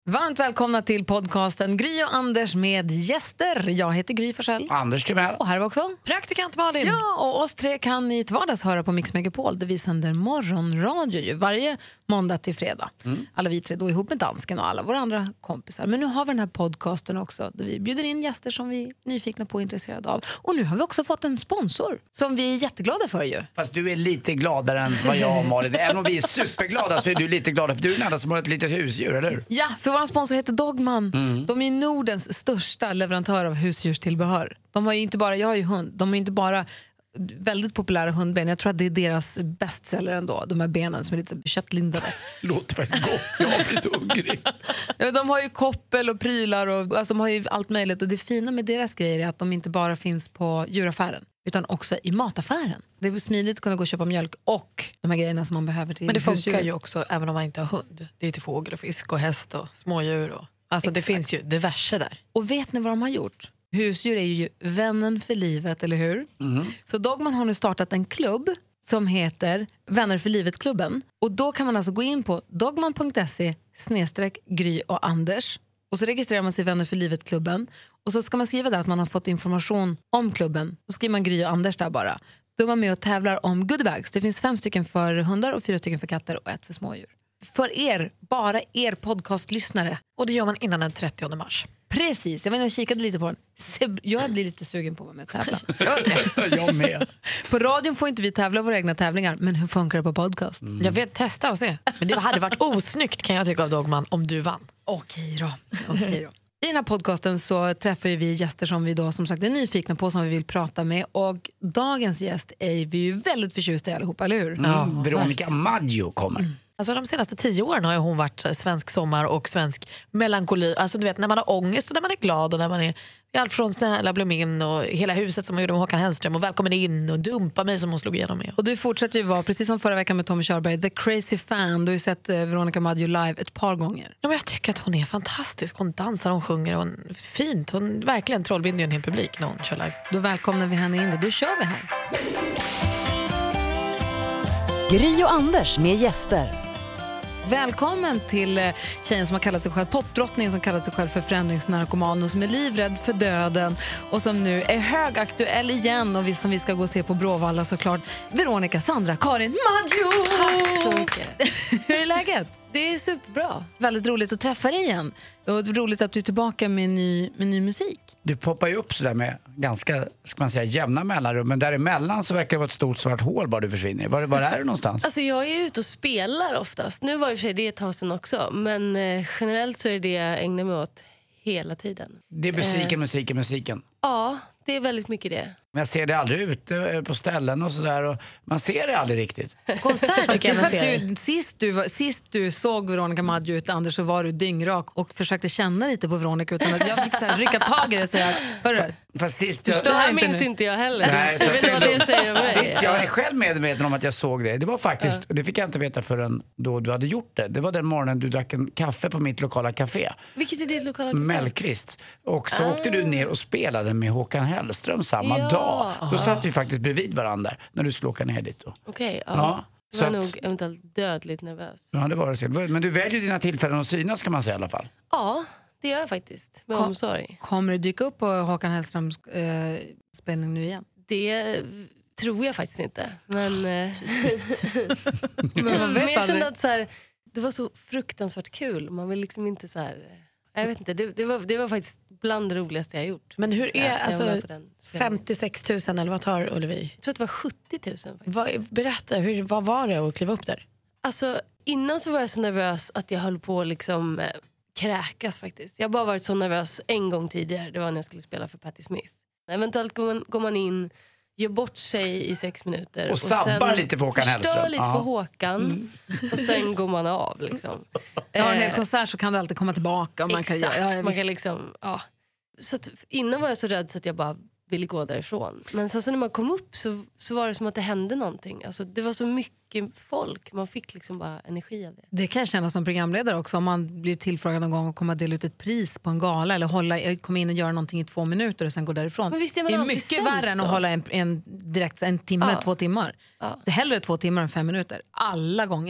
Varmt välkomna till podcasten Gry och Anders med gäster. Jag heter Gry Forssell. Anders Timell. Och här var också praktikant Malin. Ja, och oss tre kan ni ett vardags höra på Mix Megapol där vi sänder morgonradio ju varje måndag till fredag. Alla vi tre då ihop med dansken och alla våra andra kompisar. Men nu har vi den här podcasten också där vi bjuder in gäster som vi är nyfikna på och intresserade av. Och nu har vi också fått en sponsor som vi är jätteglada för ju. Fast du är lite gladare än vad jag och Malin. Även om vi är superglada så är du lite gladare för du är den enda som har ett litet husdjur, eller hur? Ja, för vår sponsor heter Dogman. De är Nordens största leverantör av husdjurstillbehör. De har ju inte bara, jag har ju hund, de är inte bara väldigt populära hundben. Jag tror att det är deras bästseller ändå. De här benen som är lite köttlindade. Låter faktiskt gott, jag blir så hungrig. Ja, de har ju koppel och prylar och alltså, de har ju allt möjligt. Och det fina med deras grejer är att de inte bara finns på djuraffären utan också i mataffären. Det är smidigt att kunna gå och köpa mjölk och de här grejerna som man behöver till. Men det funkar ju också även om man inte har hund. Det är till fågel och fisk och häst och smådjur. Och, alltså exakt. Det finns ju diverse där. Och vet ni vad de har gjort? Husdjur är ju vännen för livet, eller hur? Så Dogman har nu startat en klubb som heter Vänner för livet-klubben. Och då kan man alltså gå in på dogman.se/Gry och Anders. Och så registrerar man sig i Vänner för livet-klubben. Och så ska man skriva där att man har fått information om klubben. Så skriver man Gry och Anders där bara. Då är man med och tävlar om goodiebags. Det finns 5 stycken för hundar och 4 stycken för katter och 1 för smådjur. För er, bara er podcastlyssnare. Och det gör man innan den 30 mars. Precis, jag menar, jag kikade lite på den. Jag blir lite sugen på att vara med och tävla. Jag med. På radion får inte vi tävla våra egna tävlingar. Men hur funkar det på podcast? Jag vet, testa och se. Men det hade varit osnyggt kan jag tycka av Dogman om du vann. Okej då. I den här podcasten så träffar vi gäster som vi då som sagt är nyfikna på, som vi vill prata med. Och dagens gäst är vi ju väldigt förtjusta i allihopa, eller hur? Veronica Maggio kommer. Alltså de senaste 10 åren har hon varit svensk sommar och svensk melankoli. Alltså du vet, när man har ångest och när man är glad och när man är allt från Snälla blev min och Hela huset som hon gjorde med Håkan Hellström och Välkommen in och Dumpa mig som hon slog igenom med. Och du fortsätter ju vara, precis som förra veckan med Tommy Körberg, the crazy fan. Du har ju sett Veronica Maggio live ett par gånger. Ja, men jag tycker att hon är fantastisk. Hon dansar, hon sjunger, hon fint. Hon verkligen trollbinder ju en hel publik när hon kör live. Då välkomnar vi henne in och då kör vi här. Gry och Anders med gäster. Välkommen till tjejen som har kallat sig själv popdrottning, som kallar sig själv för förändringsnarkoman och som är livrädd för döden och som nu är högaktuell igen och som vi ska gå och se på Bråvalla såklart. Veronica Sandra Karin Maggio! Tack så mycket. Hur är läget? Det är superbra. Väldigt roligt att träffa dig igen. Och roligt att du är tillbaka med ny musik. Du poppar ju upp sådär med ganska, ska man säga, jämna mellanrum. Men däremellan så verkar det vara ett stort svart hål bara du försvinner. Var är du någonstans? Alltså jag är ute och spelar oftast. Nu var i och för sig det ett tag sedan också. Men generellt så är det jag ägnar mig åt hela tiden. Det är musiken. Ja, det är väldigt mycket det. Men jag ser det aldrig ute på ställen och sådär. Och man ser det aldrig riktigt. Konsert tycker jag man ser. Sist du såg Veronica Maggio ut, Anders, så var du dyngrak och försökte känna lite på Veronica utan att jag fick så här, rycka tag i det och säga, hörru, Fast sist Det här minns inte jag heller. Nej, så jag vet inte vad det säger om mig. Sist jag är själv medveten om att jag såg det. Det var faktiskt, det fick jag inte veta förrän då du hade gjort det. Det var den morgonen du drack en kaffe på mitt lokala café. Vilket är ditt lokala café? Mellqvist. Och så åkte du ner och spelade med Håkan Hellström samma dag. Då satt vi faktiskt bredvid varandra när du skulle åka ner dit då. Okej, ja. Jag var nog eventuellt dödligt nervös. Ja, det var det. Men du väljer dina tillfällen att synas, kan man säga i alla fall. Ja, det gör jag faktiskt. Med omsorg. Kommer du dyka upp på Håkan Hellströms spelning nu igen? Det tror jag faktiskt inte. Men, Men men jag kände att så här, det var så fruktansvärt kul. Man vill liksom inte så här... Jag vet inte, det var faktiskt bland det roligaste jag gjort. Men hur är alltså 56 000 eller vad tar Ullevi? Jag tror att det var 70 000 faktiskt. Berätta, vad var det att kliva upp där? Alltså innan så var jag så nervös att jag höll på liksom kräkas faktiskt. Jag har bara varit så nervös en gång tidigare. Det var när jag skulle spela för Patti Smith. Eventuellt går man in, gör bort sig i 6 minuter. Och sabbar lite för Håkan Hellström. Förstör lite för Håkan. Och sen går man av liksom. Ja, en konsert så kan du alltid komma tillbaka. Och man exakt, kan, man kan liksom, ja. Så att innan var jag så rädd så att jag bara ville gå därifrån. Men sen så när man kom upp så var det som att det hände någonting. Alltså, det var så mycket folk. Man fick liksom bara energi av det. Det kan kännas som programledare också. Om man blir tillfrågad någon gång och kommer att dela ut ett pris på en gala eller komma in och göra någonting i 2 minuter och sen gå därifrån. Men visst är man det är alltid mycket värre än att hålla en timme, 2 timmar. Ja. Det är hellre 2 timmar än 5 minuter. Alla gånger.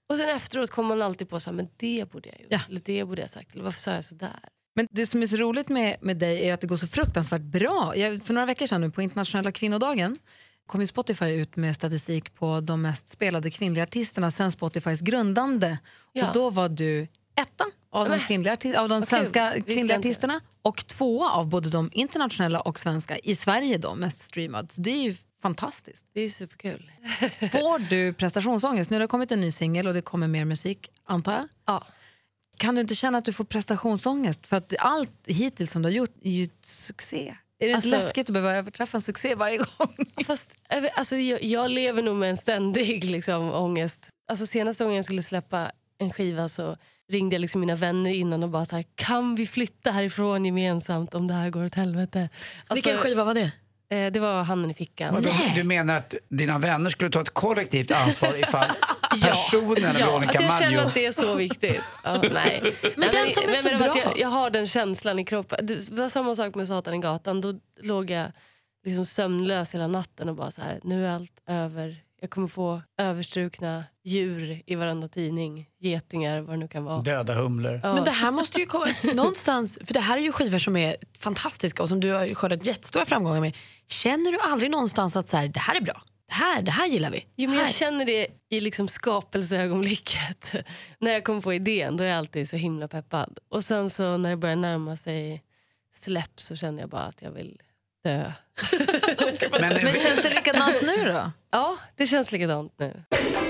Och sen efteråt kommer man alltid på så här, men det borde jag gjort. Ja. Eller det borde jag sagt. Eller varför sa jag så där? Men det som är så roligt med dig är att det går så fruktansvärt bra. För några veckor sedan nu på internationella kvinnodagen kom ju Spotify ut med statistik på de mest spelade kvinnliga artisterna sen Spotifys grundande. Ja. Och då var du etta av de, av de svenska kvinnliga artisterna och tvåa av både de internationella och svenska i Sverige då, mest streamad. Så det är ju fantastiskt. Det är superkul. Får du prestationsångest? Nu har det kommit en ny singel och det kommer mer musik, antar jag. Ja. Kan du inte känna att du får prestationsångest? För att allt hittills som du har gjort är ju ett succé. Är det inte läskigt att behöva överträffa en succé varje gång? Fast alltså, jag lever nog med en ständig liksom, ångest. Alltså, senaste gången jag skulle släppa en skiva så ringde jag liksom mina vänner innan och bara så här, kan vi flytta härifrån gemensamt om det här går åt helvete? Alltså, Vilken skiva var det? Det var Handen i fickan. Du menar att dina vänner skulle ta ett kollektivt ansvar ifall personen Veronica alltså jag känner Maggio... att det är så viktigt. Nej. Men den som är så bra. Att jag har den känslan i kroppen. Det var samma sak med Satan i gatan. Då låg jag liksom sömnlös hela natten och bara så här, nu är allt över. Jag kommer få överstrukna djur i varenda tidning. Getingar, vad det nu kan vara. Döda humlor. Ja. Men det här måste ju komma någonstans, för det här är ju skivor som är fantastiska och som du har skördat jättestora framgångar med. Känner du aldrig någonstans att så här, det här är bra? Det här gillar vi. Jo, men jag känner det i liksom skapelseögonblicket. När jag kommer på idén, då är jag alltid så himla peppad. Och sen så när det börjar närma sig släpp så känner jag bara att jag vill dö. Men känns det likadant nu då? Ja, det känns likadant nu.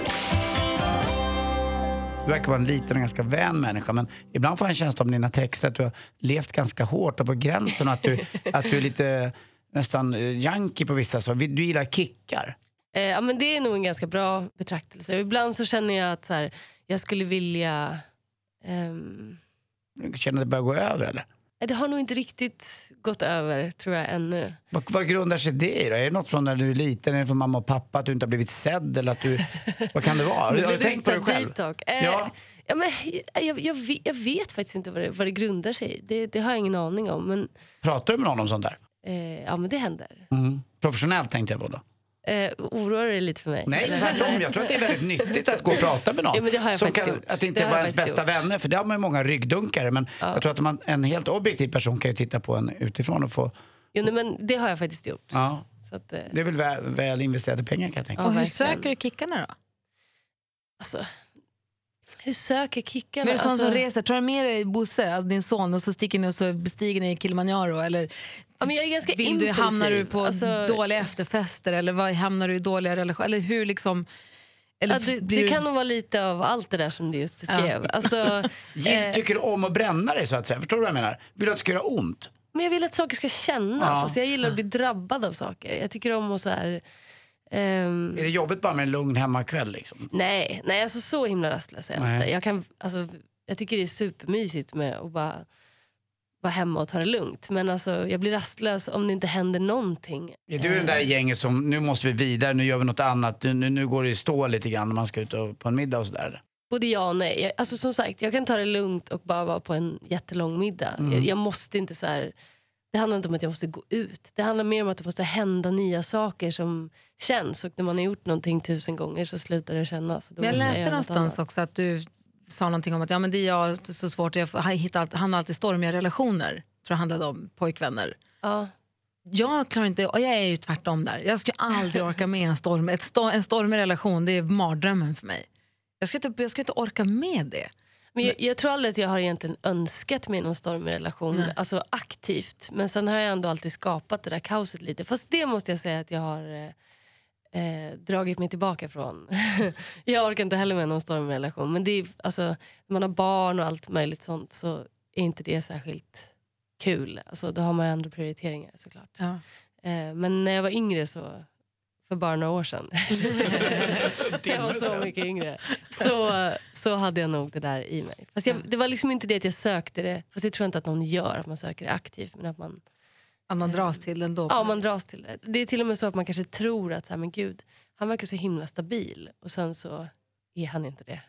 Du verkar vara en liten och ganska vän människa, men ibland får jag en känsla om dina texter att du har levt ganska hårt och på gränsen och att du är lite nästan junkie på vissa så. Du gillar kickar. Ja, men det är nog en ganska bra betraktelse. Ibland så känner jag att så här, jag skulle vilja... Känner att det börjar gå över eller? Det har nog inte riktigt gått över, tror jag, ännu. Vad grundar sig det i då? Är det något från när du är liten? Är det från mamma och pappa att du inte har blivit sedd? Eller att du... Vad kan det vara? Har du tänkt på det själv? Deep talk. Ja. Ja, men jag vet faktiskt inte vad det grundar sig i. Det har jag ingen aning om. Men, Pratar du med någon om sånt där? ja, men det händer. Professionellt tänkte jag på då. Oroar det lite för mig? Nej, tvärtom. Jag tror att det är väldigt nyttigt att gå och prata med någon. Ja, men det har jag som faktiskt gjort. Att det inte Det är har bara jag ens faktiskt bästa gjort. vänner, för det har man ju många ryggdunkare. Men jag tror att en helt objektiv person kan ju titta på en utifrån och få... Jo, nej, men det har jag faktiskt gjort. Ja. Så att, Det är väl väl investerade pengar kan jag tänka. Och hur verkligen. söker du kickarna då? Alltså, hur söker kickarna? Men är det sån alltså, som reser? Tar du med dig Bosse, alltså din son, och så sticker ni och så bestiger ni Kilimanjaro? Eller ja, men jag är ganska hamnar du på alltså, dåliga efterfester? Eller hamnar du i dåliga relationer? Eller hur liksom... Eller ja, det kan nog vara lite av allt det där som du just beskrev. Ja. Alltså, Tycker du om att bränna dig så att säga? Förstår du vad jag menar? Vill du att det ska göra ont? men jag vill att saker ska kännas. Ja. Alltså, jag gillar att bli drabbad av saker. Jag tycker om att så här... Är det jobbigt bara med en lugn hemmakväll liksom? Nej, alltså så himla rastlös är jag inte. Jag tycker det är supermysigt med att bara vara hemma och ta det lugnt. Men alltså, jag blir rastlös om det inte händer någonting. Är du den där gänget som, nu måste vi vidare, nu gör vi något annat, nu går det i stå lite grann när man ska ut på en middag och sådär? Både ja och nej. Alltså som sagt, jag kan ta det lugnt och bara vara på en jättelång middag. Jag måste inte så här... Det handlar inte om att jag måste gå ut. Det handlar mer om att det måste hända nya saker som känns. Och när man har gjort någonting 1000 gånger så slutar det kännas. Men jag läste någonstans också att du sa någonting om att ja, men det är jag så svårt. Jag har alltid stormiga relationer. Tror jag handlade om pojkvänner. Ja. Jag klarar inte, och jag är ju tvärtom där. Jag skulle aldrig orka med en stormig relation. Det är mardrömmen för mig. Jag skulle inte orka med det. Men jag tror aldrig att jag har egentligen önskat mig någon stormig relation, alltså aktivt. Men sen har jag ändå alltid skapat det där kaoset lite. Fast det måste jag säga att jag har dragit mig tillbaka från. Jag orkar inte heller med någon stormig relation. Men det är, alltså, när man har barn och allt möjligt sånt så är inte det särskilt kul. Alltså, då har man ändå prioriteringar såklart. Ja. Men när jag var yngre så... För bara några år sedan. Jag var så mycket yngre. Så hade jag nog det där i mig. Fast det var liksom inte det att jag sökte det. Fast jag tror inte att någon gör att man söker det aktivt. Men att man dras till den då. Ja, man dras till det. Det är till och med så att man kanske tror att så här, men gud, han verkar så himla stabil. Och sen så är han inte det.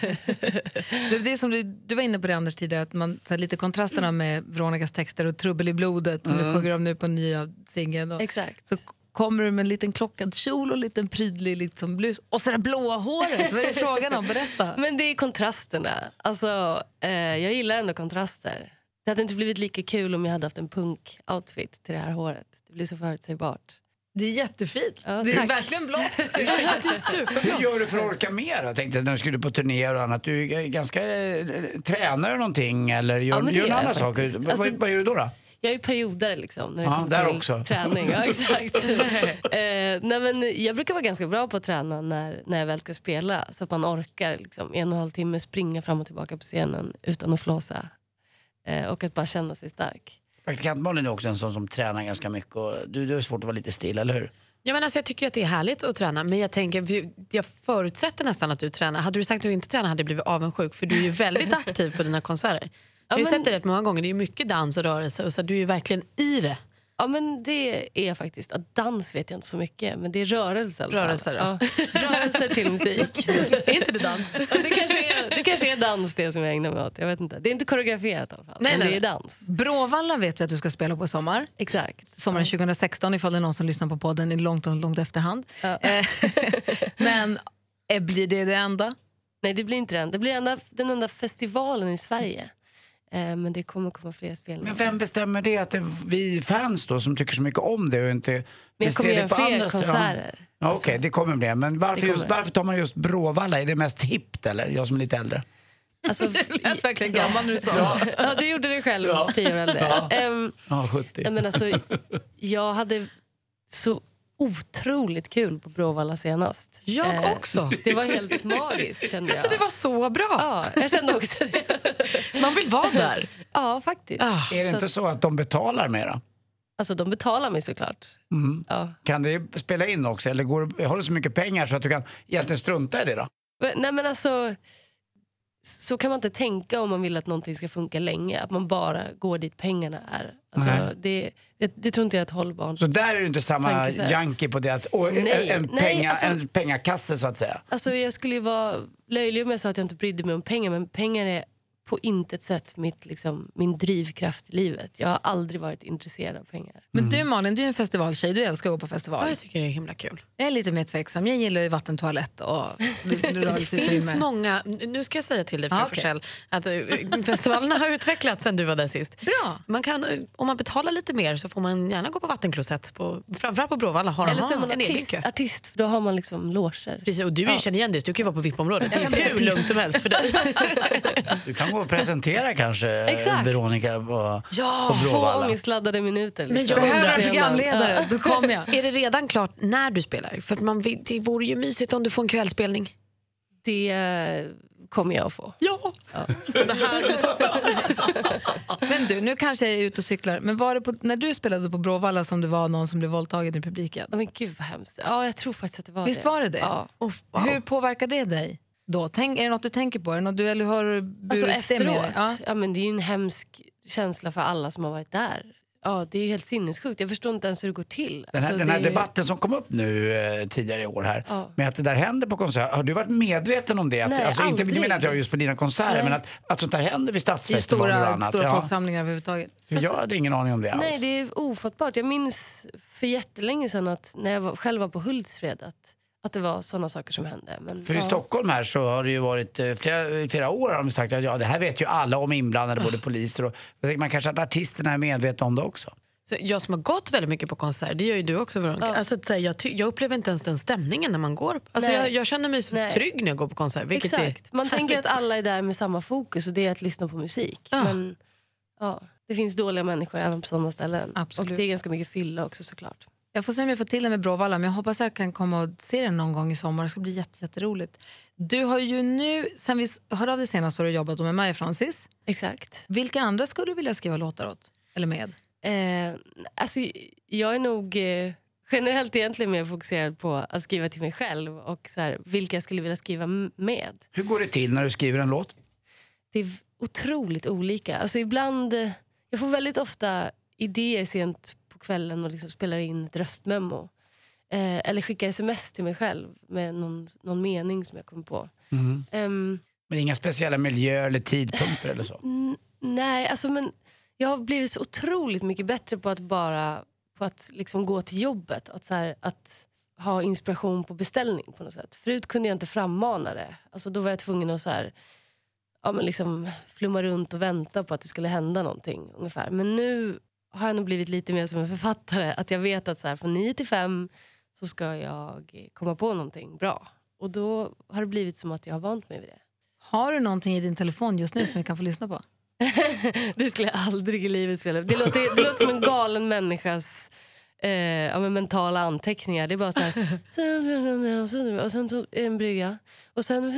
Det är som du var inne på det, Anders, tidigare. Att man, så här, lite kontrasterna med Veronicas texter och Trubbel i blodet som du sjunger om nu på nya singeln. Exakt. Så kommer du med en liten klockad kjol och en liten prydlig liksom blus. Och så det blåa håret, vad är det frågan om? Berätta. Men det är kontrasterna. Alltså, jag gillar ändå kontraster. Det hade inte blivit lika kul om jag hade haft en punk-outfit till det här håret. Det blir så förutsägbart. Det är jättefint. Ja, det är tack. verkligen blått. Det är superbra. Hur gör du för att orka mer? Jag tänkte när du skulle på turné och annat. Du är ganska tränar du någonting eller gör men det du gör några jag andra saker? faktiskt. Alltså, Vad gör du då? Jag är periodare liksom. När det Ja, kommer där till också. Träning, ja exakt. Nej, men jag brukar vara ganska bra på att träna när jag väl ska spela. Så att man orkar liksom, 1,5 timme springa fram och tillbaka på scenen utan att flåsa. Och att bara känna sig stark. Praktikant Malin är också en sån som tränar ganska mycket. Och du är svårt att vara lite still, eller hur? Ja, men alltså, jag tycker att det är härligt att träna, men jag förutsätter nästan att du tränar. Hade du sagt att du inte tränar hade jag blivit avundsjuk, för du är ju väldigt aktiv på dina konserter. Jag har ju sett det rätt många gånger, det är ju mycket dans och rörelse och så du är ju verkligen i det. Ja, men det är faktiskt, att dans vet jag inte så mycket, men det är rörelse. Rörelser då? Ja, rörelser till musik. Är inte det dans? Ja, det kanske är dans det som jag ägnar mig åt, jag vet inte. Det är inte koreograferat i alla fall, men det är dans. Bråvalla vet vi att du ska spela på i sommar. Exakt. Sommaren 2016, ifall det är någon som lyssnar på podden i långt efterhand. Ja. Men blir det enda? Nej, det blir inte den. Det blir den enda festivalen i Sverige. Men det kommer komma fler spelningar. Men vem bestämmer det? Att det är vi fans då som tycker så mycket om det och inte... Men jag kommer göra fler konserter. Ja, okej, det kommer det. Men varför tar man just Bråvalla? Är det mest hippt eller? Jag som är lite äldre. Alltså, Det lät verkligen gammal när du sa så. Ja, det gjorde det själv, 10 år äldre. Ja, 70. Men alltså, jag hade så otroligt kul på Bråvalla senast. Jag också. Det var helt magiskt, kände jag. Alltså, det var så bra. Ja, jag kände också det. Man vill vara där. Ja, faktiskt. Är det inte så att de betalar mer då? Alltså, de betalar mig såklart. Ja. Kan det spela in också? Eller har du så mycket pengar så att du kan egentligen strunta i det då? Nej, men alltså, så kan man inte tänka om man vill att någonting ska funka länge. Att man bara går dit pengarna är. Alltså, det tror inte jag är ett hållbart. Så där är det inte samma tankesätt. junkie på det att en pengakasse så att säga. Alltså, jag skulle ju vara löjlig om jag sa att jag inte brydde mig om pengar. Men pengar är på intet sätt min drivkraft i livet. Jag har aldrig varit intresserad av pengar. Men du Malin, du är en festivaltjej, du älskar att gå på festival. Ja, jag tycker det är himla kul. Jag är lite mer tveksam, jag gillar ju vattentoalett och Det finns många, nu ska jag säga till dig Forsell, att festivalerna har utvecklats sen du var där sist. Bra. Man kan, om man betalar lite mer så får man gärna gå på vattenklosett. Framförallt på Bråvalla har Eller så är de man en egen kö. artist, för då har man liksom loger. Precis, och du känner igen det, du kan ju vara på VIP-området. Det är hur lugnt som helst för dig. Du kan gå och presentera kanske Exakt. Veronica på Två Bråvalla. ångestladdade minuter. Men jag Behöver undrar- en programledare, då kommer jag. Är det redan klart när du spelar? För att det vore ju mysigt om du får en kvällspelning. Det kommer jag att få. Ja. Så det här Men du, nu kanske jag är ute och cyklar. Men var det när du spelade på Bråvalla som det var någon som blev våldtagen i publiken? Men gud vad hemskt. Ja, jag tror faktiskt att det var Visst det. var det det? Ja. Hur påverkar det dig då? Är det något du tänker på? Är det något eller har du burit Alltså det med dig? efteråt, Ja. men det är ju en hemsk känsla för alla som har varit där. Ja, det är ju helt sinnessjukt. Jag förstår inte ens hur det går till. Den här, Alltså, den här det är- debatten som kom upp nu tidigare i år här, Ja. med att det där händer på konserter. Har du varit medveten om det? Att, Nej, alltså, inte aldrig. menar att jag just på dina konserter, Nej. men att sånt där händer vid I stadsfestivaler och annat. stora folksamlingar överhuvudtaget. För jag hade ingen aning om det alls. Nej, det är ofattbart. Jag minns för jättelänge sedan att när jag själv var på Hultsfred att det var sådana saker som hände. Men, För i Stockholm här så har det ju varit flera år har de sagt att det här vet ju alla om inblandade, både poliser och jag tänker man kanske att artisterna är medvetna om det också. Så jag som har gått väldigt mycket på konserter, det gör ju du också Veronica. Ja. Alltså, att säga, jag upplever inte ens den stämningen när man går. Alltså, Nej. jag känner mig så Nej. trygg när jag går på konsert. Vilket Exakt. Man tänker att alla är där med samma fokus och det är att lyssna på musik. Ja. Men det finns dåliga människor även på sådana ställen. Absolut. Och det är ganska mycket fylla också såklart. Jag får se om jag får till det med Bråvalla, men jag hoppas jag kan komma och se den någon gång i sommar. Det ska bli jätteroligt. Du har ju nu, sen vi hörde av det senast, har du jobbat med Maja Francis. Exakt. Vilka andra skulle du vilja skriva låtar åt? Eller med? Alltså, jag är nog generellt egentligen mer fokuserad på att skriva till mig själv och så här, vilka jag skulle vilja skriva med. Hur går det till när du skriver en låt? Det är otroligt olika. Alltså ibland, jag får väldigt ofta idéer sent på kvällen och liksom spelar in ett röstmemo. Eller skickar sms till mig själv med någon mening som jag kommer på. Men inga speciella miljöer eller tidpunkter eller så? Nej, alltså men jag har blivit så otroligt mycket bättre på att bara på att liksom gå till jobbet. Att ha inspiration på beställning på något sätt. Förut kunde jag inte frammana det. Alltså då var jag tvungen att liksom flumma runt och vänta på att det skulle hända någonting ungefär. Men nu har jag nog blivit lite mer som en författare. Att jag vet att från 9 till 5 så ska jag komma på någonting bra. Och då har det blivit som att jag har vant mig vid det. Har du någonting i din telefon just nu som vi kan få lyssna på? Det skulle jag aldrig i livet spela. Det låter som en galen människas mentala anteckningar. Det är bara så här. Och sen så är det en brygga. Och sen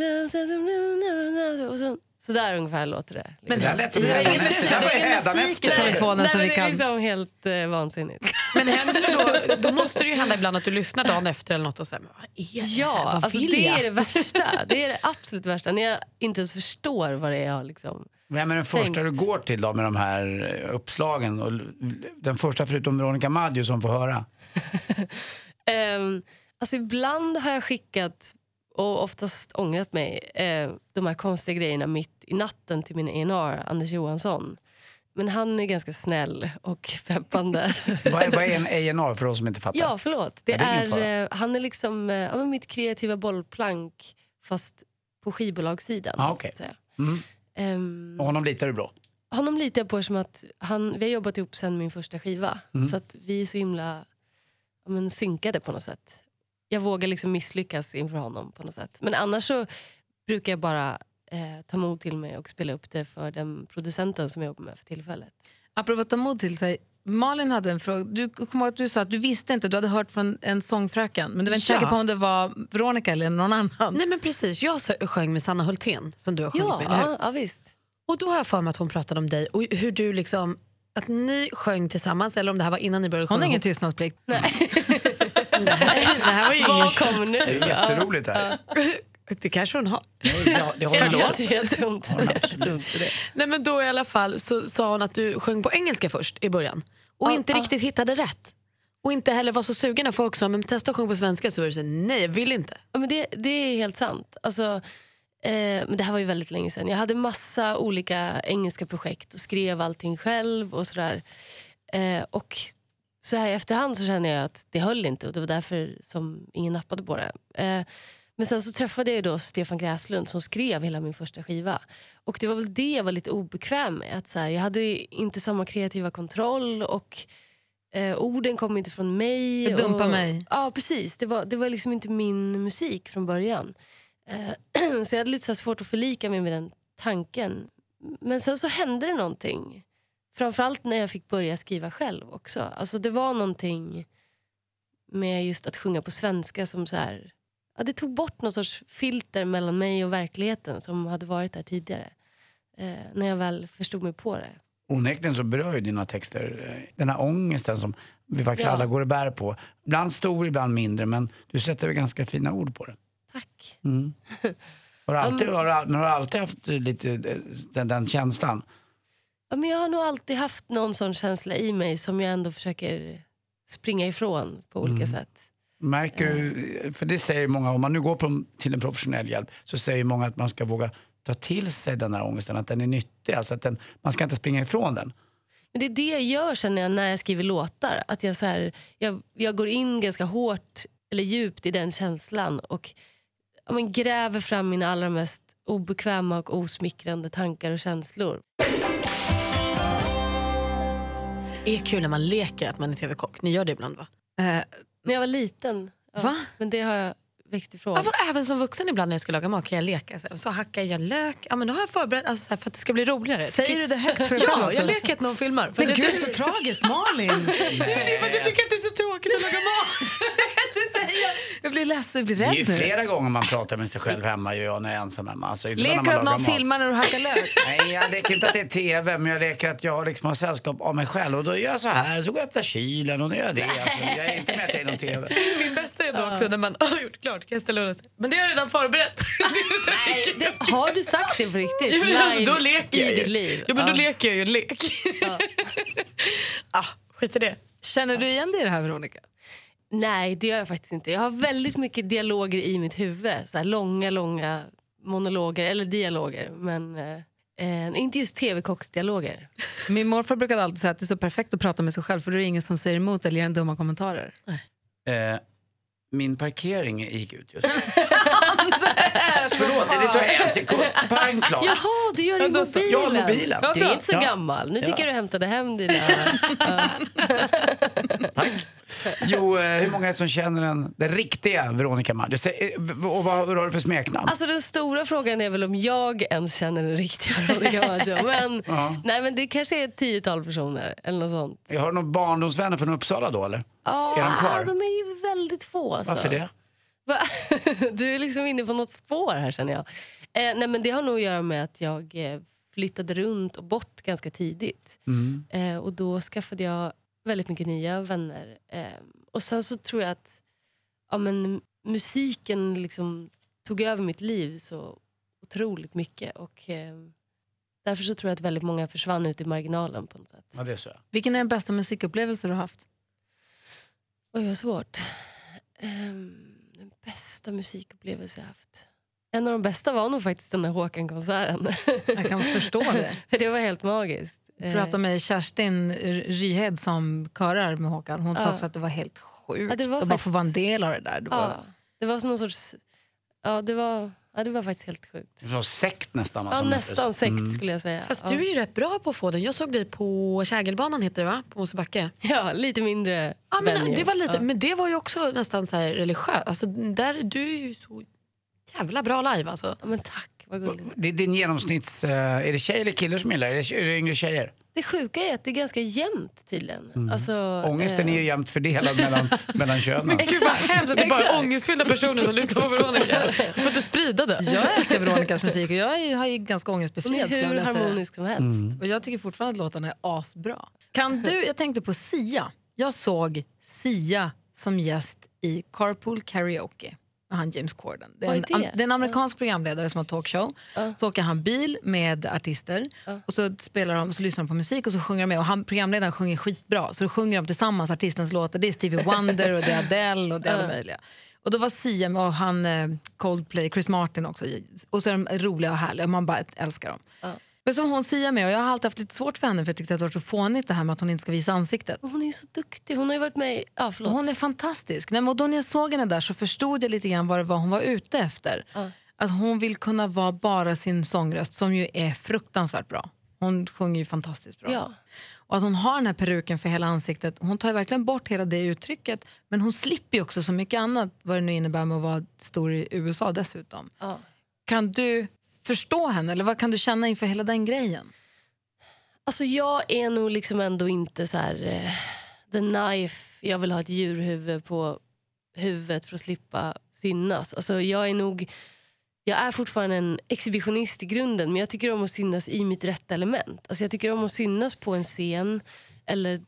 så där ungefär låter det. Liksom. Men det lät som det är ingen musik i telefonen som vi kan. Det är liksom helt vansinnigt. Men händer det då måste det ju hända ibland att du lyssnar dagen efter eller något och säger, ja, alltså det är det värsta. Det är det absolut värsta. När jag inte ens förstår vad det är jag liksom. Vem är den första du går till då med de här uppslagen? Och den första förutom Veronica Maggio som får höra? Alltså ibland har jag skickat och oftast ångrat mig de här konstiga grejerna mitt i natten till min A&R, Anders Johansson. Men han är ganska snäll och peppande. Vad är en A&R för oss som inte fattar? Ja, förlåt. Han är liksom mitt kreativa bollplank fast på skivbolagssidan. Okay. Så att säga. Och honom litar du bra? Honom litar jag på som att vi har jobbat ihop sen min första skiva. Så att vi är så himla synkade på något sätt. Jag vågar liksom misslyckas inför honom på något sätt. Men annars så brukar jag bara ta mod till mig och spela upp det för den producenten som jag jobbar med för tillfället. Apropå att ta mod till sig, Malin hade en fråga. Du kommer ihåg att du sa att du visste inte, du hade hört från en sångfröken. Men du var inte säker på om det var Veronica eller någon annan. Nej men precis, jag sjöng med Sanna Hultén som du har sjungit med, eller hur? Ja, visst. Och då har jag för mig att hon pratade om dig och hur du liksom, att ni sjöng tillsammans eller om det här var innan ni började sjunga. Hon har ingen tystnadsplikt. Nej. Det här var ju Vad kommer nu? Det är jätteroligt här. Det kanske hon har. Det har Jag tror inte det. Nej men då i alla fall så sa hon att du sjöng på engelska först i början. Och inte riktigt hittade rätt. Och inte heller var så sugen när folk sa men testa att sjunga på svenska, så var det så nej jag vill inte. Ja, men det är helt sant. Alltså, men det här var ju väldigt länge sedan. Jag hade massa olika engelska projekt och skrev allting själv och sådär. Och så här i efterhand så känner jag att det höll inte och det var därför som ingen nappade på det. Men sen så träffade jag då Stefan Gräslund som skrev hela min första skiva. Och det var väl det jag var lite obekväm med. Att så här, jag hade inte samma kreativa kontroll och orden kom inte från mig. Dumpa mig. Ja, precis. Det var liksom inte min musik från början. Så jag hade lite så svårt att förlika mig med den tanken. Men sen så hände det någonting. Framförallt när jag fick börja skriva själv också. Alltså det var någonting med just att sjunga på svenska som så här... Ja, det tog bort någon sorts filter mellan mig och verkligheten som hade varit där tidigare. När jag väl förstod mig på det. Onekligen så berör ju dina texter den här ångesten som vi faktiskt alla går och bär på. Ibland stor, ibland mindre, men du sätter väl ganska fina ord på det. Tack. Mm. Har du alltid haft lite den känslan? Ja, men jag har nog alltid haft någon sån känsla i mig som jag ändå försöker springa ifrån på olika sätt. Märker du, för det säger många, om man nu går till en professionell hjälp så säger många att man ska våga ta till sig den här ångesten, att den är nyttig, alltså att man ska inte springa ifrån den. Men det är det jag gör sen när jag skriver låtar, att jag, så här, jag går in ganska hårt eller djupt i den känslan och gräver fram mina allra mest obekväma och osmickrande tankar och känslor. Det är kul när man leker att man är tv-kock. Ni gör det ibland va? När jag var liten. Ja, Va? Men det har jag växt ifrån. Ja, även som vuxen ibland när jag ska laga mat kan jag leka. Så hackar jag lök. Ja, men då har jag förberett för att det ska bli roligare. Säger du det högt för dig själv Ja, också? jag leker att någon filmar. Men gud, det är så tragiskt, Malin. Det är för att jag tycker att det är så tråkigt att laga mat. Jag blir ledsen, jag blir rädd Det är ju nu. flera gånger man pratar med sig själv hemma, gör jag när jag är ensam hemma. Alltså, Leker du att någon filmar när du hackar lök? Nej, jag leker inte att det är tv, men jag leker att jag liksom har sällskap av mig själv. Och då gör jag så här, så går jag öppnar kylen och då gör jag det. Alltså, jag är inte med att jag är någon tv. Min bästa är då också när man har gjort klart, kan jag ställa undan sig. Men det har jag redan förberett. Har du sagt det på riktigt? Ja, men alltså, då leker jag i ju. ditt liv. Ja, men då leker jag ju en lek. Skit i det. Känner du igen dig i det här, Veronica? Nej, det gör jag faktiskt inte. Jag har väldigt mycket dialoger i mitt huvud. Så här långa monologer eller dialoger. Men Inte just tv-kocksdialoger. Min morfar brukade alltid säga att det är så perfekt att prata med sig själv för då är det ingen som säger emot eller ger en dumma kommentarer. Min parkering gick ut just. Förlåt, det tar en sekund. Pang, klart. Jaha, du gör det i mobilen. Ja, mobilen. Du är inte så gammal. Nu tycker jag du hämtade hem dina... Tack. Jo, hur många är det som känner den riktiga Veronica Maggio? Och vad har du för smeknamn? Alltså den stora frågan är väl om jag ens känner den riktiga Veronica Maggio. Men, nej, men det kanske är 10-tal personer eller något sånt. Jag har några barndomsvänner från Uppsala då, eller? Är de kvar? De är ju väldigt få. Alltså. Varför det? Du är liksom inne på något spår här, känner jag. Nej, men det har nog att göra med att jag flyttade runt och bort ganska tidigt. Och då skaffade jag väldigt mycket nya vänner. Och sen så tror jag att musiken liksom tog över mitt liv så otroligt mycket. Och därför så tror jag att väldigt många försvann ut i marginalen på något sätt. Ja, det är så. Vilken är den bästa musikupplevelse du har haft? Oj, vad svårt. Den bästa musikupplevelse jag haft. En av de bästa var nog faktiskt den där Håkan-konserten. Jag kan förstå det. För det var helt magiskt. Jag pratade med Kerstin Ryhed som körar med Håkan. Hon sa också att det var helt sjukt. Ja, att bara få vara en del av det där. Det var som någon sorts... Ja, det var faktiskt helt sjukt. Det var sekt nästan. Ja, nästan sekt skulle jag säga. Fast du är ju rätt bra på att få den. Jag såg dig på Kägelbanan, heter det va? På Mosebacke. Ja, lite mindre. Ja, men det var lite, men det var ju också nästan så här religiöst. Alltså, du är ju så jävla bra live alltså. Ja, men tack, vad gulligt. Det är din genomsnitts... Är det tjejer eller killar som gillar? Är det yngre tjejer? Det sjuka är att det är ganska jämnt tydligen. Alltså, Ångesten är ju jämnt fördelad mellan könen. Gud vad hemskt att det är bara ångestfyllda personer som lyssnar på Veronica. Du får inte sprida det. Jag älskar Veronicas musik och jag har ju ganska ångestbefriad. hur harmonisk som helst. Och jag tycker fortfarande att låtarna är asbra. Jag tänkte på Sia. Jag såg Sia som gäst i Carpool Karaoke. Han James Corden. Det är en amerikansk programledare som har talkshow. Så åker han bil med artister och så spelar de, så lyssnar de på musik och så sjunger de med. Och programledaren sjunger skitbra. Så då sjunger de tillsammans artistens låtar. Det är Stevie Wonder och det är Adele och det är alla möjliga. Och då var Sia med och han Coldplay, Chris Martin också. Och så är de roliga och härliga och man bara älskar dem. Men som hon Sia med, och jag har alltid haft lite svårt för henne för jag tyckte att det var så fånigt det här med att hon inte ska visa ansiktet. Hon är ju så duktig, hon har ju varit med hon är fantastisk. Och då när jag såg henne där så förstod jag lite grann vad det var hon var ute efter. Att hon vill kunna vara bara sin sångröst som ju är fruktansvärt bra. Hon sjunger ju fantastiskt bra. Ja. Och att hon har den här peruken för hela ansiktet. Hon tar verkligen bort hela det uttrycket. Men hon slipper ju också så mycket annat vad det nu innebär med att vara stor i USA dessutom. Kan du förstå henne eller vad kan du känna inför hela den grejen? Alltså jag är nog liksom ändå inte så här the knife, jag vill ha ett djurhuvud på huvudet för att slippa synas. Alltså jag är fortfarande en exhibitionist i grunden, men jag tycker om att synas i mitt rätta element. Alltså jag tycker om att synas på en scen eller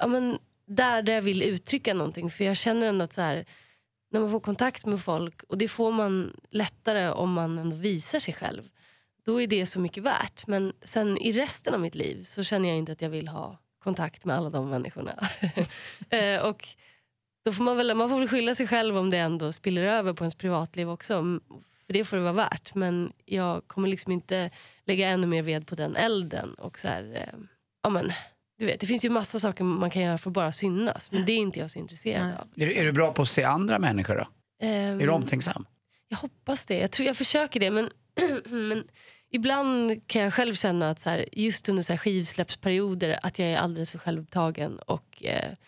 där jag vill uttrycka någonting, för jag känner ändå att så här, när man får kontakt med folk, och det får man lättare om man ändå visar sig själv, då är det så mycket värt. Men sen i resten av mitt liv så känner jag inte att jag vill ha kontakt med alla de människorna. Och då får man får väl skylla sig själv om det ändå spiller över på ens privatliv också. För det får det vara värt. Men jag kommer liksom inte lägga ännu mer ved på den elden. Och så här, du vet, det finns ju massa saker man kan göra för att bara synas. Men det är inte jag så intresserad av. Liksom. Är du bra på att se andra människor då? Är du omtänksam? Jag hoppas det. Jag tror jag försöker det. Men ibland kan jag själv känna att så här, just under så här skivsläppsperioder att jag är alldeles för självupptagen och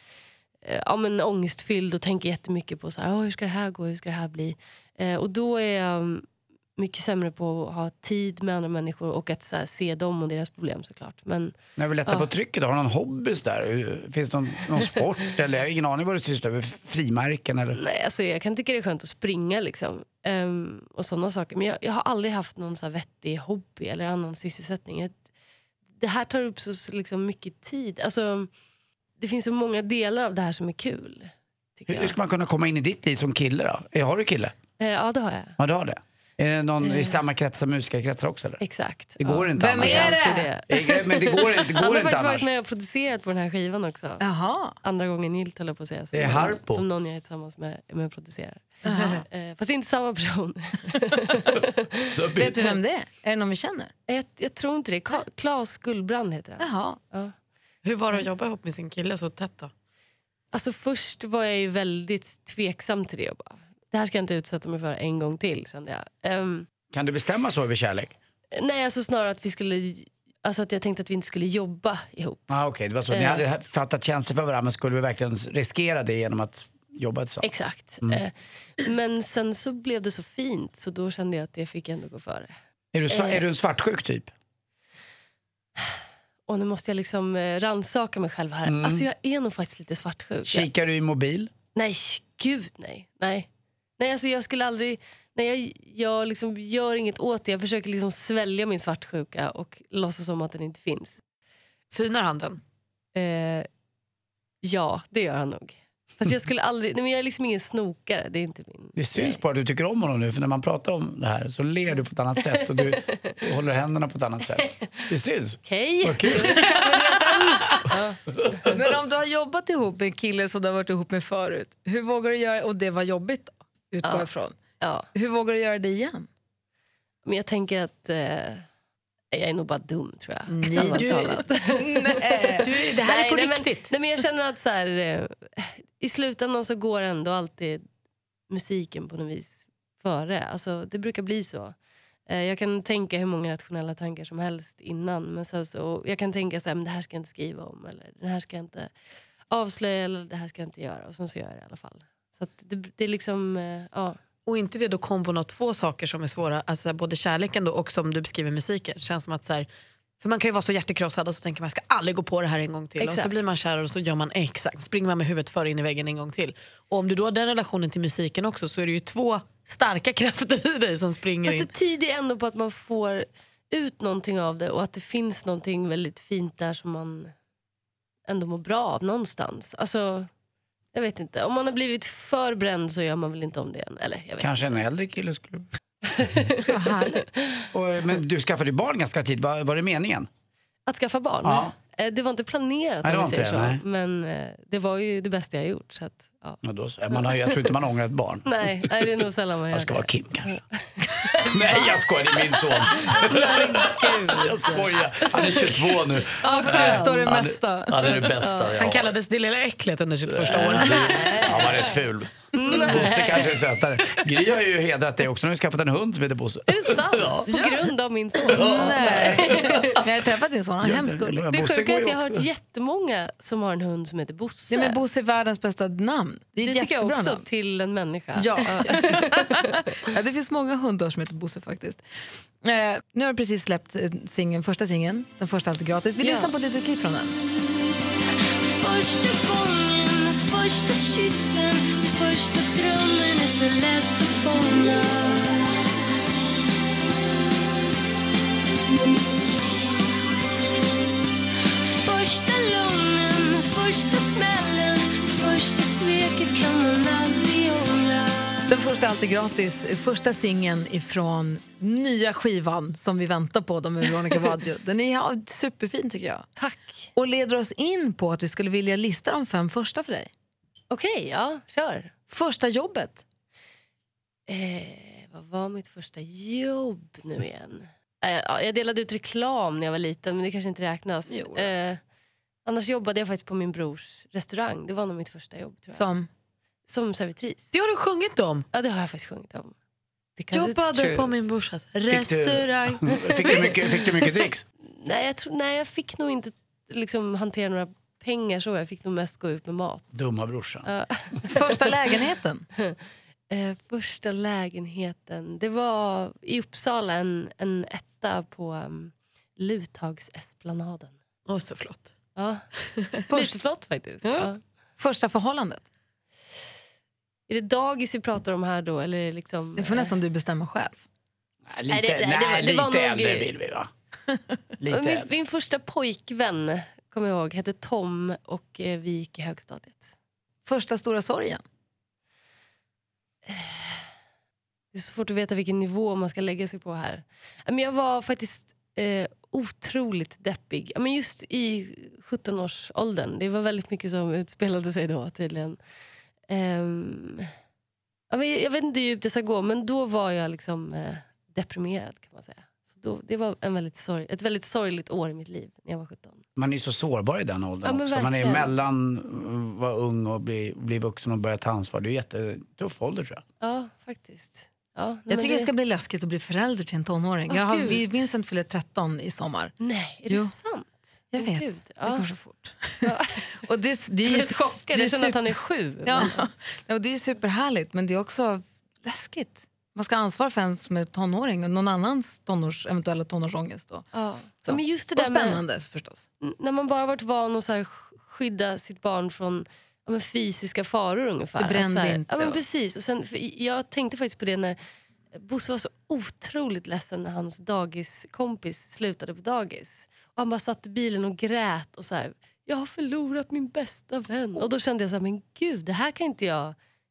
ångestfylld och tänker jättemycket på så här, hur ska det här gå, hur ska det här bli? Och då är jag mycket sämre på att ha tid med andra människor och att så här, se dem och deras problem såklart. Men när vi lättar på trycket, har du någon hobbys där? Finns det någon sport eller jag har ingen aning vad du sysslar med, frimärken eller? Nej, alltså jag kan tycka det är skönt att springa liksom. Och sådana saker. Men jag har aldrig haft någon så här vettig hobby eller annan sysselsättning. Det här tar upp så liksom mycket tid. Alltså, det finns så många delar av det här som är kul. Hur ska man kunna komma in i ditt liv som kille då? Har du kille? Ja, det har jag. Ja, du har det. Är det någon i samma krets som musikerkretsar också eller? Exakt. Det går inte Vem annars. är det? Men det går Han inte har faktiskt annars. varit med och producerat på den här skivan också. Jaha. Andra gången gilt höll jag på att säga. Det är Harpo. Som någon jag är tillsammans med och producerar. Fast det är inte samma person. Vet du vem det är? Är det någon vi känner? Jag tror inte det. Claes Gullbrand heter han. Jaha. Ja. Hur var det att jobba ihop med sin kille så tätt då? Alltså först var jag ju väldigt tveksam till det. Och bara, det här ska jag inte utsätta mig för en gång till, kände jag. Kan du bestämma så över kärlek? Nej, alltså snarare att vi skulle... Alltså att jag tänkte att vi inte skulle jobba ihop. Okej, det var så. Ni hade fattat känslor för varandra, men skulle vi verkligen riskera det genom att jobba ett sånt? Exakt. Men sen så blev det så fint, så då kände jag att det fick ändå gå före. Är du en svartsjuk typ? Och nu måste jag liksom rannsaka mig själv här. Alltså jag är nog faktiskt lite svartsjuk. Kikar du i mobil? Nej, gud nej. Nej, alltså jag skulle aldrig... Nej, jag liksom gör inget åt det. Jag försöker liksom svälja min svartsjuka och låtsas som att den inte finns. Synar han den? Ja, det gör han nog. Fast jag skulle aldrig... Nej, men jag är liksom ingen snokare. Det är inte min... Det syns bara att du tycker om honom nu, för när man pratar om det här så ler du på ett annat sätt och du håller händerna på ett annat sätt. Det syns. Okej. Vad kul. Men om du har jobbat ihop med en kille som du har varit ihop med förut, hur vågar du göra, och det var jobbigt då, utgår ifrån. Ja. Hur vågar du göra det igen? Men jag tänker att... jag är nog bara dum, tror jag. Nej, Allvarligt talat. det här är på riktigt. Nej, men jag känner att så här, i slutändan så går ändå alltid musiken på något vis före. Alltså, det brukar bli så. Jag kan tänka hur många rationella tankar som helst innan. Men sen så, jag kan tänka så här, men det här ska jag inte skriva om. Eller det här ska jag inte avslöja. Eller det här ska jag inte göra. Och sen så gör jag det i alla fall. Så att det är liksom, ja. Och inte det då kombo av två saker som är svåra, alltså både kärleken då och som du beskriver musiken. Känns som att så här, för man kan ju vara så hjärtekrossad och så tänker man, jag ska aldrig gå på det här en gång till. Exakt. Och så blir man kär och så gör man springer man med huvudet före in i väggen en gång till. Och om du då har den relationen till musiken också, så är det ju två starka krafter i dig som springer Fast in. det tyder ju ändå på att man får ut någonting av det. Och att det finns någonting väldigt fint där som man ändå mår bra av någonstans. Alltså... Jag vet inte. Om man har blivit för bränd så gör man väl inte om det än. Eller, jag vet Kanske inte. en äldre kille skulle... Vad härligt. Men du skaffade ju barn ganska tidigt. Var det meningen? Att skaffa barn? Ja. Det var inte planerat, Nej, det om var vi säger inte det, nej. så. Men det var ju det bästa jag gjort. Så att, ja. Ja, då, jag tror inte man ångrar ett barn. Nej, det är nog sällan man gör Jag ska det. vara Kim kanske. Nej, jag skojar, det är min son. Jag skojar. Han är 22 nu. Ja, för utstår det mesta. Ja, det är det bästa. Han kallades det lilla äcklet under sitt första år. Han var rätt ful. Bosse kanske är sötare. Gry har ju hedrat dig också. Nu har vi skaffat en hund som heter Bosse. Är det sant? På grund av min son? Nej. Men jag har träffat din son, han är hemskt gullig. Det är sjukt att jag har hört jättemånga som har en hund som heter Bosse. Nej, men Bosse är världens bästa namn. Det är ett det tycker jag jättebra också namn. till en människa. Ja. Ja, det finns många hundar som heter Bosse faktiskt. Nu har du precis släppt första singeln, den första Allt är gratis. Vi lyssnar på ett litet klipp från den. Första gången, första kyssen, första drömmen är så lätt att fånga. Första lugnen, första smällen, första sveket kan man alltid ångra. Den första Allt är gratis, första singeln ifrån nya skivan som vi väntar på, med Veronica Maggio. Den är superfin tycker jag. Tack. Och leder oss in på att vi skulle vilja lista de 5 första för dig. Okej, ja, kör. Första jobbet. Vad var mitt första jobb nu igen? Jag delade ut reklam när jag var liten, men det kanske inte räknas. Annars jobbade jag faktiskt på min brors restaurang. Det var nog mitt första jobb, tror jag. Som servitris. Det har du sjungit om. Ja, det har jag faktiskt sjungit om. Because it's Jobbade true. på min brorsas restaurang. Fick du mycket dricks? Nej, jag fick nog inte liksom hantera några pengar så. Jag fick nog mest gå ut med mat. Dumma brorsan. Första lägenheten. Första lägenheten, det var i Uppsala, en etta på Luthagsesplanaden. Åh, så flott. Ja. Lite flott faktiskt. Ja. Första förhållandet. Är det dagis vi pratar om här då? Eller är det liksom, Det får nästan du bestämma själv. Lite det var nog- äldre vill vi, va? Lite äldre. min första pojkvän, kommer jag ihåg, hette Tom och vi gick i högstadiet. Första stora sorgen. Det är så svårt att veta vilken nivå man ska lägga sig på här. Men jag var faktiskt otroligt deppig. Men just i 17-årsåldern. Det var väldigt mycket som utspelade sig då tydligen. Jag vet inte hur djupt det ska gå, men då var jag liksom deprimerad kan man säga. Så då, det var ett väldigt sorgligt år i mitt liv när jag var 17. Man är så sårbar i den åldern också. Man är verkligen. mellan vara ung och bli vuxen och börja ta ansvar. Det är jättetuff ålder tror jag. Ja, faktiskt. Ja, Jag tycker det ska bli läskigt att bli förälder till en tonåring. Vincent fyller 13 i sommar. Nej, är det sant? Jag vet, Gud, det går så fort. Ja. Och det är Jag är chockad, jag känner att han är 7. Ja, och det är superhärligt, men det är också läskigt. Man ska ansvara för en som är tonåring och någon annans eventuella tonårsångest. Då. Ja. Så. Men just det där och spännande förstås. När man bara varit van att så här skydda sitt barn från fysiska faror ungefär. Det brände så här, inte. Ja, men precis. Och sen, jag tänkte faktiskt på det när Bosse var så otroligt ledsen när hans dagiskompis slutade på dagis. Och han bara satt i bilen och grät och så här, jag har förlorat min bästa vän. Och då kände jag så här, men gud, det här kan inte jag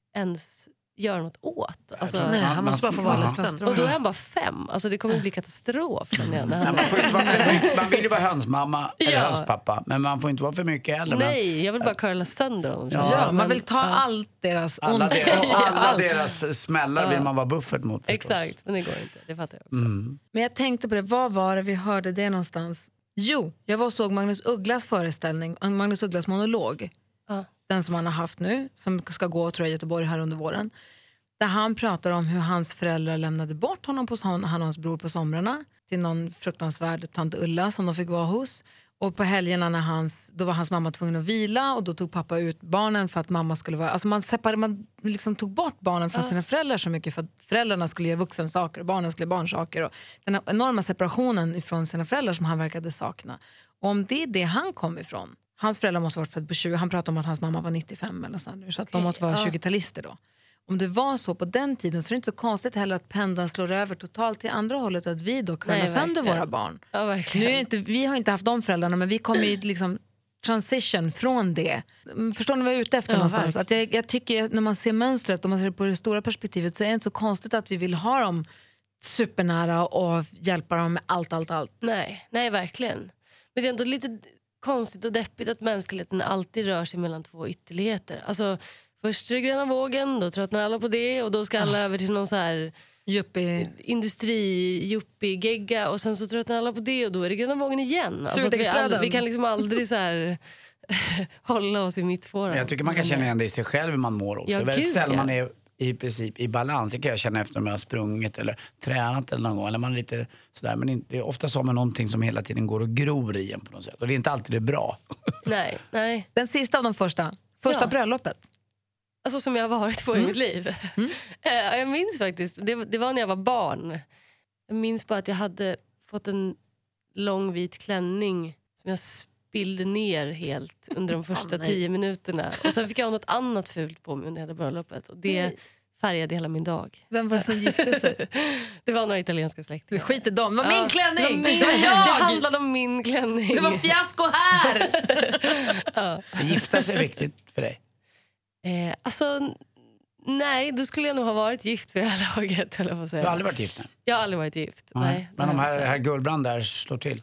ens göra något åt. Alltså, Nej, han måste bara få vara ledsen. och då är han bara 5. Alltså det kommer bli katastrof. Känner jag, när han... Man får inte vara för mycket. Man vill ju vara hönsmamma eller Ja. hönspappa. Men man får inte vara för mycket heller. Nej, jag vill bara curla sönder honom. Ja, Man vill ta allt deras Alla, ont. alla deras smällar vill man vara buffert mot förstås. Exakt, men det går inte. Det fattar jag också. Men jag tänkte på det, vad var det vi hörde det någonstans? Jo, jag var och såg Magnus Ugglas föreställning, Magnus Ugglas monolog. Ja. Den som han har haft nu, som ska gå tror jag, i Göteborg här under våren. Där han pratar om hur hans föräldrar lämnade bort honom han och hans bror på somrarna till någon fruktansvärd tant Ulla som de fick vara hos. Och på helgerna då var hans mamma tvungen att vila och då tog pappa ut barnen för att mamma skulle vara... Alltså man liksom tog bort barnen från sina föräldrar så mycket för att föräldrarna skulle göra vuxensaker och barnen skulle göra barnsaker. Och den enorma separationen från sina föräldrar som han verkade sakna. Och om det är det han kom ifrån. Hans föräldrar måste ha varit född på 20. Han pratade om att hans mamma var 95 eller så nu, så att de måste vara 20-talister då. Om det var så på den tiden så är det inte så konstigt heller att pendeln slår över totalt till andra hållet, att vi då kan sönder våra barn. Ja, verkligen. Nu är vi har inte haft de föräldrarna, men vi kommer ju liksom transition från det. Förstår ni vad jag är ute efter någonstans? Att jag tycker när man ser mönstret, om man ser på det stora perspektivet, så är det inte så konstigt att vi vill ha dem supernära och hjälpa dem med allt. Nej, verkligen. Men det är ändå lite konstigt och deppigt att mänskligheten alltid rör sig mellan två ytterligheter. Alltså, först är det gröna vågen, då tröttnar alla på det och då ska alla över till någon så här industri-juppie-gegga och sen så tröttnar alla på det och då är det gröna vågen igen. Alltså vi kan liksom aldrig så här hålla oss i mittfåran. Jag tycker man kan känna igen det i sig själv hur man mår också. Ja, väldigt sällan man ja. är i princip i balans. Det kan jag känna efter om jag har sprungit eller tränat eller någon gång. Eller man är lite sådär, men det är ofta så med någonting som hela tiden går och gror i en på något sätt. Och det är inte alltid det bra. Nej. Den sista av de första bröllopet. Alltså som jag har varit på i mitt liv. Jag minns faktiskt, det var när jag var barn. Jag minns bara att jag hade fått en lång vit klänning som jag spillde ner helt under de första 10 minuterna. Och sen fick jag något annat fult på mig under hela bröllopet. Och det färgade hela min dag. Vem var det som gifte sig? Det var några italienska släktingar. Skit i dem. Det var min klänning! Det handlade om min klänning. Det var fiasko här! Gifta sig är viktigt för dig. Alltså, nej, då skulle jag nog ha varit gift för det här laget. Eller vad säger Du har aldrig varit gift? Jag har aldrig varit gift. Nej, men om herr Gullbrand där slår till?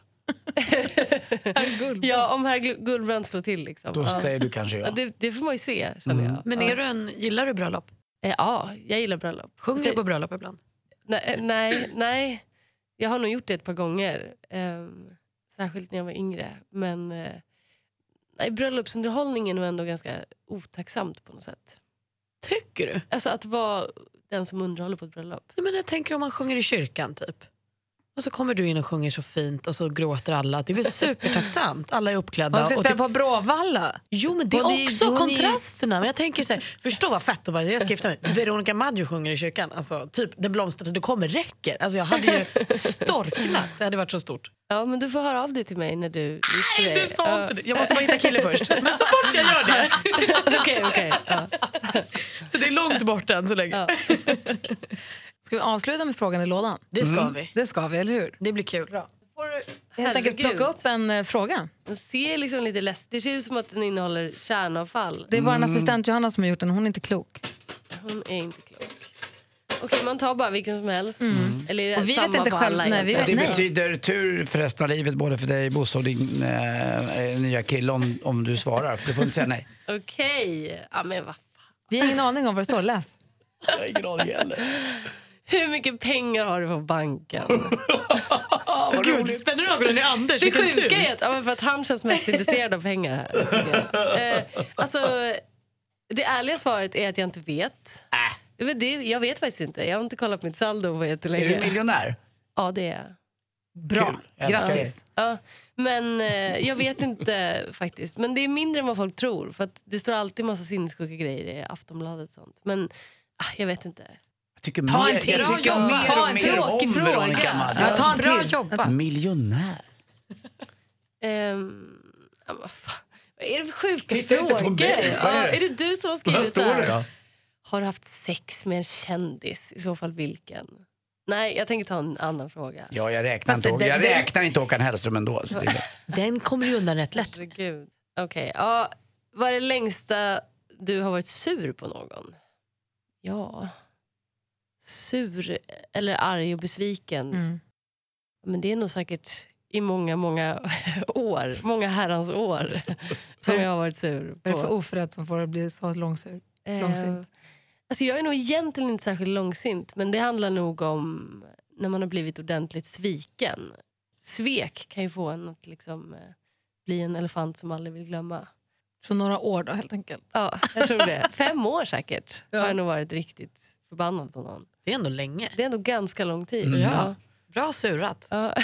Ja, om herr Gullbrand slår till liksom. Då säger du kanske ja. Det får man ju se, känner jag. Men gillar du bröllop? Ja, jag gillar bröllop. Sjunger du på bröllop ibland? Nej. Jag har nog gjort det ett par gånger. Särskilt när jag var yngre. Men bröllopsunderhållningen är nog ändå ganska otacksamt på något sätt. Tycker du? Alltså att vara den som underhåller på ett bröllop. Ja, men jag tänker om man sjunger i kyrkan typ. Och så kommer du in och sjunger så fint och så gråter alla. Det är väl supertacksamt. Alla är uppklädda. Man ska spela på Bråvalla. Jo, men det är också kontrasterna. Men jag tänker så här, förstå vad fett att bara, jag ska gifta mig. Veronica Maggio sjunger i kyrkan. Alltså, typ, den blomstret du kommer räcker. Alltså, jag hade ju storknat. Det hade varit så stort. Ja, men du får höra av dig till mig när du gifter dig. Nej, du sa inte det. Jag måste bara hitta kille först. Men så fort jag gör det. Okej. Ja. Så det är långt bort än så länge. Ja. Ska vi avsluta med frågan i lådan? Det ska vi. Det ska vi, eller hur? Det blir kul. Bra. Får du helt enkelt plocka upp en fråga. Den ser liksom lite det ser ut som att den innehåller kärnavfall. Det är vår assistent Johanna som har gjort den. Hon är inte klok. Hon är inte klok. Okej, man tar bara vilken som helst. Eller är det Och vi samma vet inte på själva. alla Nej, vi egentligen? vet, Det betyder tur för resten av livet både för dig, Bosse, och din nya kille om du svarar. För du får inte säga nej. Okej. Ja, men vad fan. vi har ingen aning om vad det står. Läs. Jag har ingen aning heller. Hur mycket pengar har du på banken? Gud, spänner ögonen i Anders. Det vilken sjuka tur. är att, för att han känns mest intresserad av pengar här. tycker jag. Alltså, det ärliga svaret är att jag inte vet. Jag vet faktiskt inte. Jag har inte kollat på mitt saldo på jättelänge. Är du miljonär? Ja, det är jag. Bra. Kul. Jag älskar Grattis. Ja, men jag vet inte faktiskt. Men det är mindre än vad folk tror. För att det står alltid massa sinnessjuka grejer i Aftonbladet och sånt. Men jag vet inte. Jag tycker Ta en mer, till. jag Bra tycker jobbat. mer Ta och en mer tråkig om fråga. Veronica Maggio. Ja, ta en Bra till. jobbat. Miljonär. Ja, vad fan. Vad är det för sjuka Titta inte frågor? på mig. Vad är det? Är det du som har Vad skrivit står det då? Har du haft sex med en kändis? I så fall vilken? Nej, jag tänker ta en annan fråga. Ja, jag räknar Fast inte. det- Jag det- räknar inte Håkan Hellström ändå. Så det är Den kommer ju undan rätt lätt. Herregud. Okej, ja. Vad är det längsta du har varit sur på någon? Ja. Sur eller arg och besviken. Men det är nog säkert i många, många år. Många herrans år som jag har varit sur Vad är det för på. oförrätt som får det att bli så långsint? Alltså jag är nog egentligen inte särskilt långsint. Men det handlar nog om när man har blivit ordentligt sviken. Svek kan ju få en att liksom, bli en elefant som aldrig vill glömma. Så några år då helt enkelt. Ja, jag tror det. 5 år säkert har jag nog varit riktigt förbannad på någon. Det är ändå länge. Det är ändå ganska lång tid. Ja. Bra surat. Ja.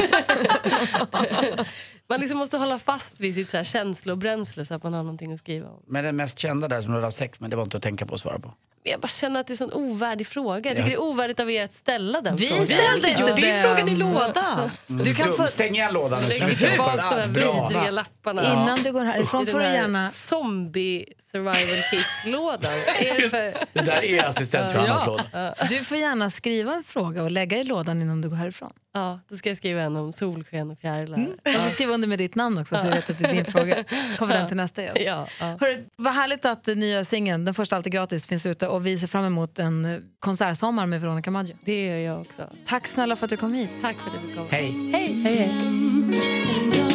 Man liksom måste hålla fast vid sitt så här känslobränsle så att man har någonting att skriva om. Men den mest kända där som du har haft sex med, det var inte att tänka på att svara på. Jag bara känner att det är en sån ovärdig fråga. Jag tycker det är ovärdigt av er att ställa den Vi frågan. ställde inte Det är ju frågan i lådan. Du kan få, Stäng igen lådan nu. så Lägg vi tar tillbaka på de den. här Bra. vidriga lapparna. innan du går härifrån I får den du här gärna... zombie survival kit-lådan. Är det för... Det där är assistent Johannas låda. Du får gärna skriva en fråga och lägga i lådan innan du går härifrån. Ja, då ska jag skriva en om solsken och fjärilar. Och så skriva under med ditt namn också så jag vet att det är din fråga. Kommer den till nästa gäst. Ja, ja. Hörru, vad härligt att den nya singeln, den första Alltid gratis, finns ute och vi ser fram emot en konsertsommar med Veronica Maggio. Det gör jag också. Tack snälla för att du kom hit. Tack för att du fick komma. Hej. Hej! Hej, hej. Sen jag